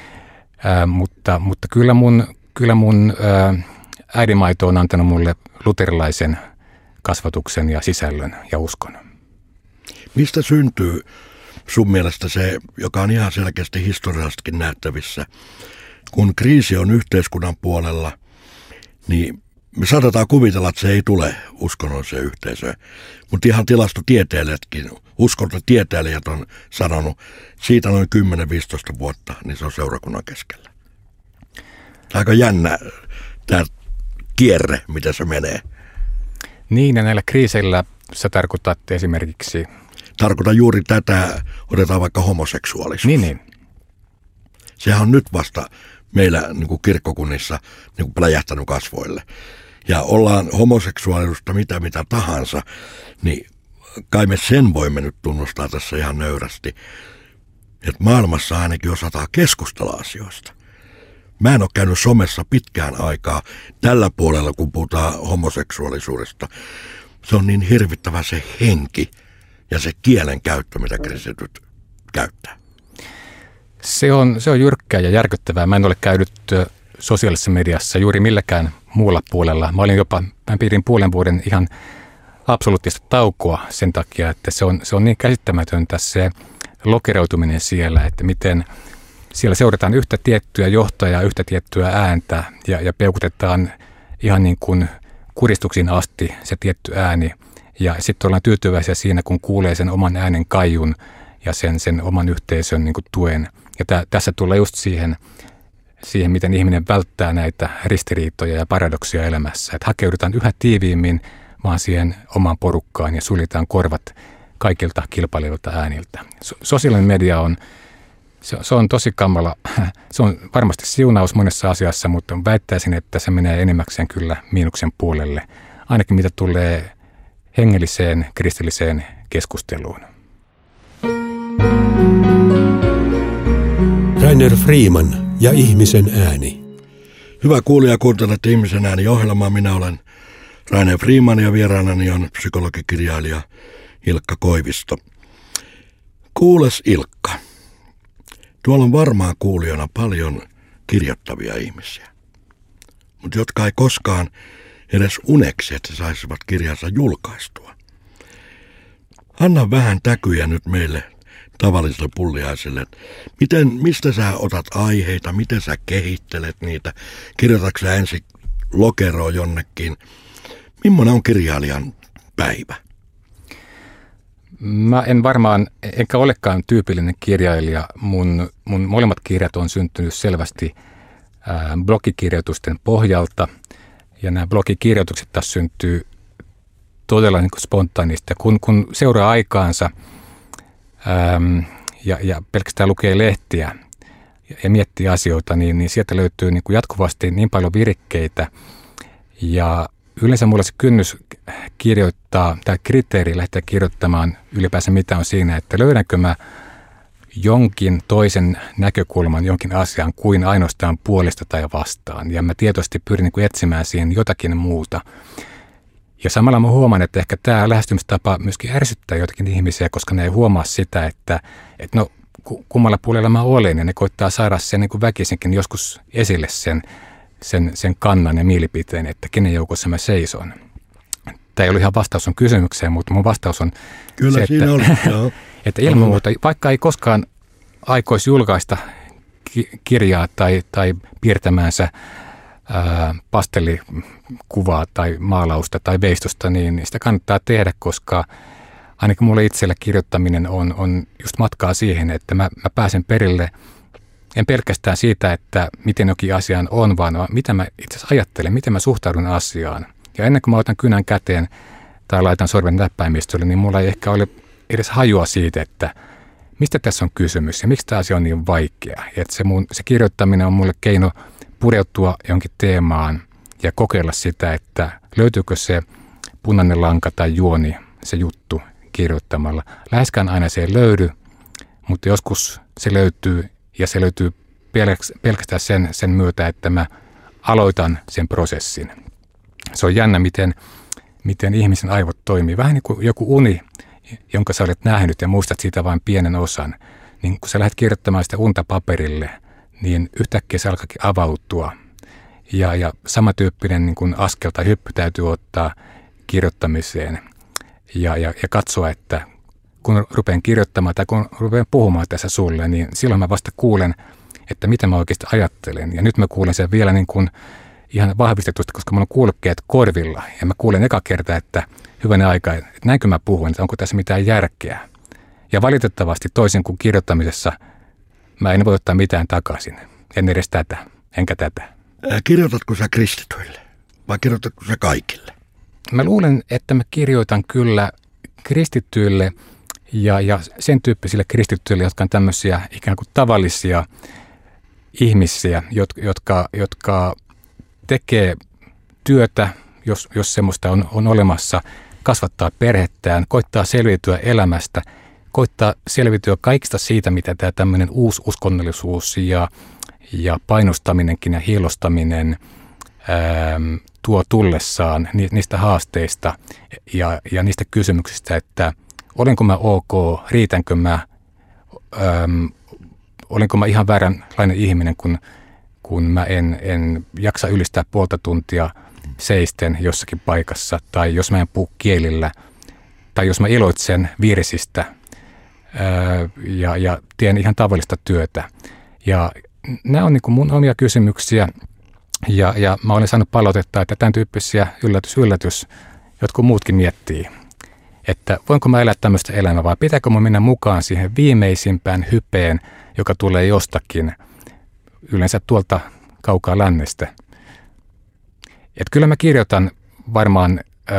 Mutta kyllä mun äidinmaito on antanut mulle luterilaisen kasvatuksen ja sisällön ja uskon. Mistä syntyy sun mielestä se, joka on ihan selkeästi historiallistakin nähtävissä, kun kriisi on yhteiskunnan puolella, niin me saatetaan kuvitella, että se ei tule uskonnolliseen yhteisöön. Mutta ihan tilastotieteilijätkin, uskontotieteilijät on sanonut, siitä noin 10-15 vuotta, niin se on seurakunnan keskellä. Aika jännä tämä kierre, mitä se menee. Niin, ja näillä kriiseillä sä tarkoitat esimerkiksi... Tarkoitan juuri tätä, otetaan vaikka homoseksuaalisuus. Niin. Sehän on nyt vasta meillä niin kuin kirkkokunnissa niin kuin pläjähtänyt kasvoille. Ja ollaan homoseksuaalisuutta mitä tahansa, niin kai me sen voimme nyt tunnustaa tässä ihan nöyrästi, että maailmassa ainakin osataan keskustella asioista. Mä en ole käynyt somessa pitkään aikaa tällä puolella, kun puhutaan homoseksuaalisuudesta. Se on niin hirvittävä se henki ja se kielen käyttö, mitä kristityt käyttää. Se on jyrkkää ja järkyttävää. Mä en ole käynyt sosiaalisessa mediassa juuri milläkään muulla puolella. Mä pidin puolen vuoden ihan absoluuttista taukoa sen takia, että se on niin käsittämätöntä se lokeroituminen siellä, että miten siellä seurataan yhtä tiettyä johtajaa, yhtä tiettyä ääntä ja peukutetaan ihan niin kuin kuristuksiin asti se tietty ääni. Ja sitten ollaan tyytyväisiä siinä, kun kuulee sen oman äänen kaijun ja sen oman yhteisön niin kuin tuen. Ja tässä tulee just siihen, miten ihminen välttää näitä ristiriitoja ja paradoksia elämässä. Että hakeudutaan yhä tiiviimmin vaan siihen omaan porukkaan ja suljetaan korvat kaikilta kilpailijoilta ääniltä. Sosiaalinen media se on tosi kamala. Se on varmasti siunaus monessa asiassa, mutta väittäisin, että se menee enimmäkseen kyllä miinuksen puolelle. Ainakin mitä tulee hengelliseen, kristilliseen keskusteluun. Rainer Freeman ja ihmisen ääni. Hyvä kuulija, kuuntelet Ihmisen ääni -ohjelmaa. Minä olen Rainer Freeman ja vieraanani on psykologikirjailija Ilkka Koivisto. Kuules Ilkka, tuolla on varmaan kuulijana paljon kirjoittavia ihmisiä, mutta jotka ei koskaan edes uneksi, että saisivat kirjansa julkaistua. Anna vähän täkyjä nyt meille tavallisille pulliaisille. Mistä sä otat aiheita, miten sä kehittelet niitä, kirjoitatko sä ensin lokeroon jonnekin? Millainen on kirjailijan päivä? Mä en varmaan, enkä olekaan tyypillinen kirjailija. Mun molemmat kirjat on syntynyt selvästi blogikirjoitusten pohjalta. Ja nämä blogikirjoitukset taas syntyy todella niin kuin spontaanisti. Kun seuraa aikaansa ja pelkästään lukee lehtiä ja miettii asioita, niin sieltä löytyy niin kuin jatkuvasti niin paljon virikkeitä. Ja yleensä mulla se kynnys kirjoittaa, tai kriteeri lähteä kirjoittamaan ylipäänsä mitä on siinä, että löydänkö mä jonkin toisen näkökulman jonkin asian kuin ainoastaan puolesta tai vastaan. Ja mä tietoisesti pyrin niin kuin etsimään siihen jotakin muuta. Ja samalla mä huomaan, että ehkä tämä lähestymistapa myöskin ärsyttää jotakin ihmisiä, koska ne ei huomaa sitä, että no kummalla puolella mä olen. Ja ne koittaa saada sen niin kuin väkisinkin joskus esille sen kannan ja mielipiteen, että kenen joukossa mä seison. Tämä ei ollut ihan vastaus on kysymykseen, mutta mun vastaus on kyllä se, että ilman muuta, vaikka ei koskaan aikoisi julkaista kirjaa tai piirtämäänsä pastellikuvaa tai maalausta tai veistosta, niin sitä kannattaa tehdä, koska ainakin mulle itsellä kirjoittaminen on just matkaa siihen, että mä pääsen perille en pelkästään siitä, että miten jokin asiaan on, vaan mitä mä itse asiassa ajattelen, miten mä suhtaudun asiaan. Ja ennen kuin mä otan kynän käteen tai laitan sorven näppäimistölle, niin mulla ei ehkä ole edes hajua siitä, että mistä tässä on kysymys ja miksi tämä asia on niin vaikea. Että se kirjoittaminen on mulle keino pureutua jonkin teemaan ja kokeilla sitä, että löytyykö se punainen lanka tai juoni, se juttu kirjoittamalla. Läheskään aina se ei löydy, mutta joskus se löytyy ja se löytyy pelkästään sen myötä, että mä aloitan sen prosessin. Se on jännä, miten ihmisen aivot toimii. Vähän niin kuin joku uni, jonka sä olet nähnyt ja muistat siitä vain pienen osan. Niin kun sä lähdet kirjoittamaan sitä unta paperille, niin yhtäkkiä se alkaakin avautua. Ja samantyyppinen niin kuin askel tai hyppy täytyy ottaa kirjoittamiseen ja katsoa, että kun rupean kirjoittamaan tai kun rupean puhumaan tässä sulle, niin silloin mä vasta kuulen, että mitä mä oikeasti ajattelen. Ja nyt mä kuulen sen vielä niin kuin ihan vahvistetusti, koska mulla on kuulokkeet korvilla. Ja mä kuulen eka kertaa, että hyvänä aikaa, että näinkö mä puhun, että onko tässä mitään järkeä. Ja valitettavasti toisin kuin kirjoittamisessa, mä en voi ottaa mitään takaisin. En edes tätä, enkä tätä. Kirjoitatko sä kristityille vai kirjoitatko sä kaikille? Mä luulen, että mä kirjoitan kyllä kristityille ja sen tyyppisille kristityille, jotka on tämmöisiä ikään kuin tavallisia ihmisiä, jotka tekee työtä, jos semmoista on olemassa, kasvattaa perhettään, koittaa selviytyä elämästä, koittaa selviytyä kaikista siitä, mitä tämä tämmöinen uusi uskonnollisuus ja painostaminenkin ja hiilostaminen tuo tullessaan niistä haasteista ja niistä kysymyksistä, että olenko mä ok, riitänkö mä, olenko mä ihan vääränlainen ihminen, kun mä en jaksa ylistää puolta tuntia seisten jossakin paikassa, tai jos mä en puhu kielillä, tai jos mä iloitsen virsistä ja teen ihan tavallista työtä. Ja nämä on niin kuin mun omia kysymyksiä, ja mä olen saanut palautetta, että tämän tyyppisiä yllätys, jotkut muutkin miettii, että voinko mä elää tämmöistä elämää, vai pitääkö mä mennä mukaan siihen viimeisimpään hypeen, joka tulee jostakin, yleensä tuolta kaukaa lännestä. Että kyllä mä kirjoitan varmaan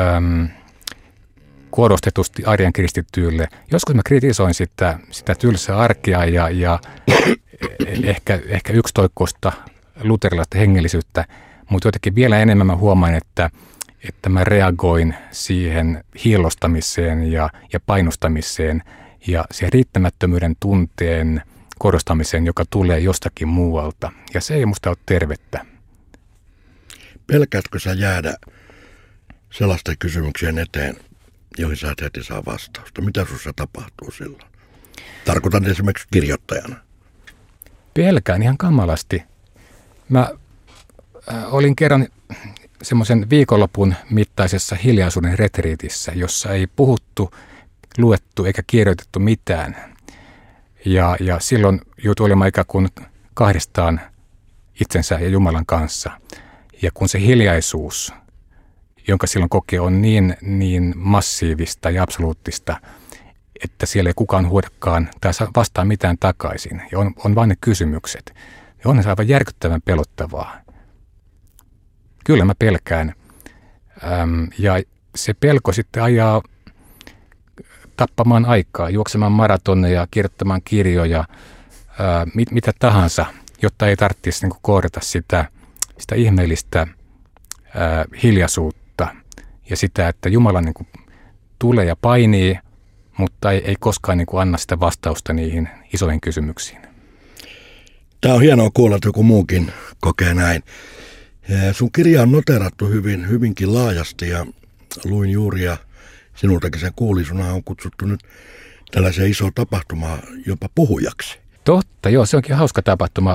korostetusti arjen kristityille. Joskus mä kritisoin sitä tylsää arkea ja ehkä yksitoikkoista luterilaista hengellisyyttä, mutta jotenkin vielä enemmän mä huomaan, että mä reagoin siihen hiillostamiseen ja painostamiseen ja siihen riittämättömyyden tunteen korostamiseen, joka tulee jostakin muualta. Ja se ei musta ole tervettä. Pelkäätkö sä jäädä sellaisten kysymyksien eteen, joihin sä et heti saa vastausta? Mitä sussa tapahtuu silloin? Tarkoitan esimerkiksi kirjoittajana. Pelkään ihan kamalasti. Mä olin kerran semmoisen viikonlopun mittaisessa hiljaisuuden retriitissä, jossa ei puhuttu, luettu eikä kirjoitettu mitään. Ja silloin joutui olemaan ikään kuin kahdestaan itsensä ja Jumalan kanssa. Ja kun se hiljaisuus, jonka silloin kokee, on niin massiivista ja absoluuttista, että siellä ei kukaan huodakaan tai vastaa mitään takaisin. Ja on vain ne kysymykset. Ja on se aivan järkyttävän pelottavaa. Kyllä mä pelkään. Ja se pelko sitten ajaa tappamaan aikaa, juoksemaan maratonneja, kirjoittamaan kirjoja, mitä tahansa, jotta ei tarvitsisi niin kohdata sitä ihmeellistä hiljaisuutta ja sitä, että Jumala niin kuin tulee ja painii, mutta ei koskaan niin kuin anna sitä vastausta niihin isoihin kysymyksiin. Tämä on hienoa kuulla, että joku muukin kokee näin. Sun kirja on noterattu hyvinkin laajasti ja luin juuri ja sinultakin sen kuuli. Sunhan on kutsuttu nyt tällaiseen isoon tapahtumaan jopa puhujaksi. Totta, joo, se onkin hauska tapahtuma.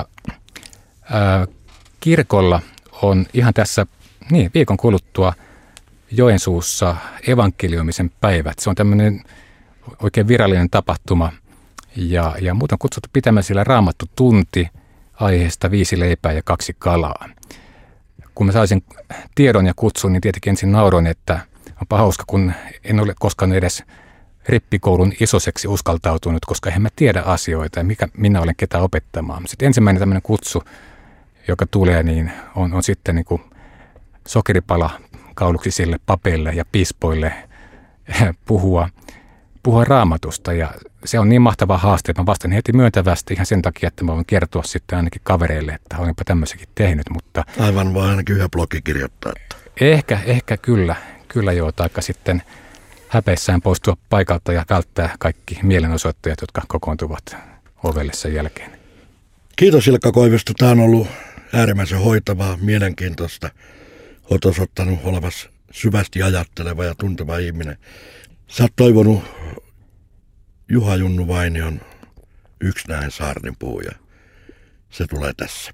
Kirkolla on ihan tässä viikon kuluttua Joensuussa evankeliumisen päivät. Se on tämmöinen oikein virallinen tapahtuma ja muut on kutsuttu pitämään siellä Raamattu tunti aiheesta 5 leipää ja 2 kalaa. Kun mä saisin tiedon ja kutsun, niin tietenkin ensin nauroin, että onpa hauska, kun en ole koskaan edes rippikoulun isoseksi uskaltautunut, koska en mä tiedä asioita ja minä olen ketä opettamaan. Sitten ensimmäinen tämmöinen kutsu, joka tulee, niin on sitten niin kuin sokeripala kauluksisille papeille ja piispoille puhua Raamatusta. Ja se on niin mahtava haaste, että mä vastaan heti myöntävästi ihan sen takia, että mä voin kertoa sitten ainakin kavereille, että olenpa tämmöisenkin tehnyt. Mutta aivan vaan ainakin yhden blogi kirjoittaa. Ehkä kyllä joo, taikka sitten häpeissään poistua paikalta ja välttää kaikki mielenosoittajat, jotka kokoontuvat ovelle sen jälkeen. Kiitos Ilkka Koivisto, tämä on ollut äärimmäisen hoitavaa, mielenkiintoista. Olet osoittanut olevasi syvästi ajatteleva ja tunteva ihminen. Sä oot toivonut Juha Junnu Vainion Yksinäinen saarnipuu ja se tulee tässä.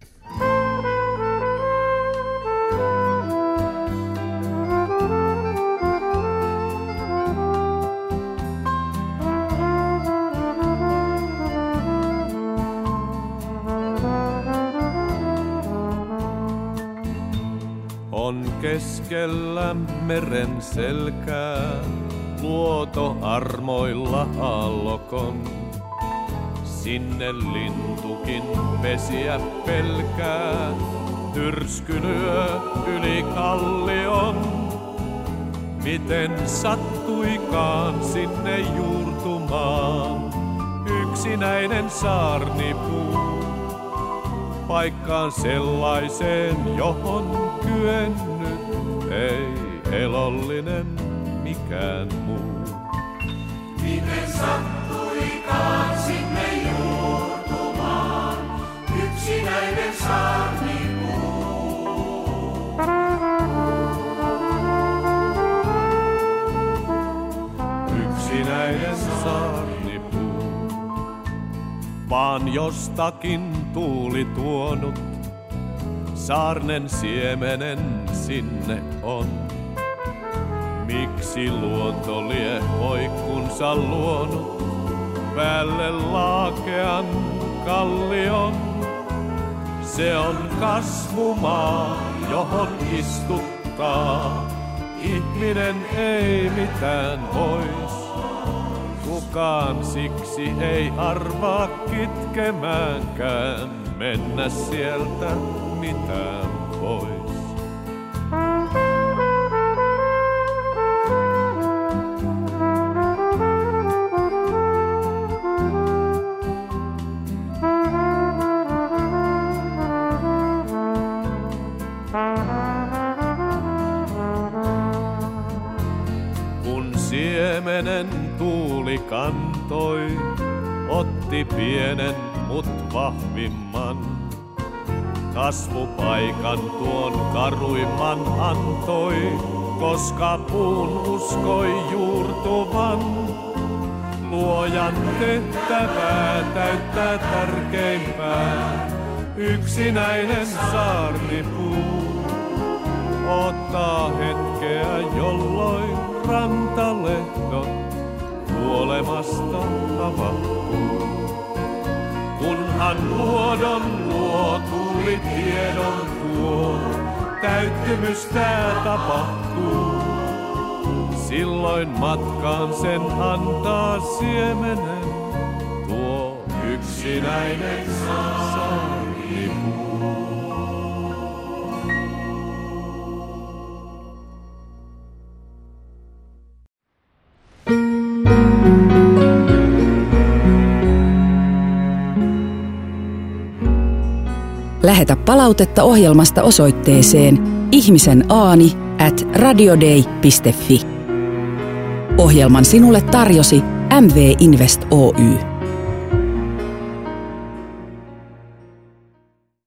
On keskellä meren selkää, luoto armoilla aallokon. Sinne lintukin pesiä pelkää, tyrsky lyö yli kallion. Miten sattuikaan sinne juurtumaan yksinäinen saarnipuu? Paikkaan sellaiseen, johon kyennyt ei elollinen mikään muu. Miten sattuikaan sinne juurtumaan yksinäinen saarnipuu? Yksinäinen saarnipuu. Vaan jostakin tuuli tuonut, saarnen siemenen sinne on. Miksi luonto lie oikkunsa luonut päälle laakean kallion? Se on kasvumaa, johon istuttaa ihminen ei mitään pois. Kukaan siksi ei arvaa kitkemäänkään mennä sieltä mitään pois. Kun siemenen tuuli kantoi, otti pienen mut vahvimman. Kasvupaikan tuon karuimman antoi, koska puun uskoi juurtuvan. Luojan tehtävää täyttää tärkeimpää, yksinäinen saarnipuu. Ottaa hetkeä, jolloin rantalehdot kuolemasta avautuu. Kunhan luodon luo tuuli tiedon tuo, täyttymys tää tapahtuu. Silloin matkaan sen antaa siemenen, tuo yksinäinen saarnipuu. Lähetä palautetta ohjelmasta osoitteeseen ihmisenaani@radiodei.fi. Ohjelman sinulle tarjosi MV Invest Oy.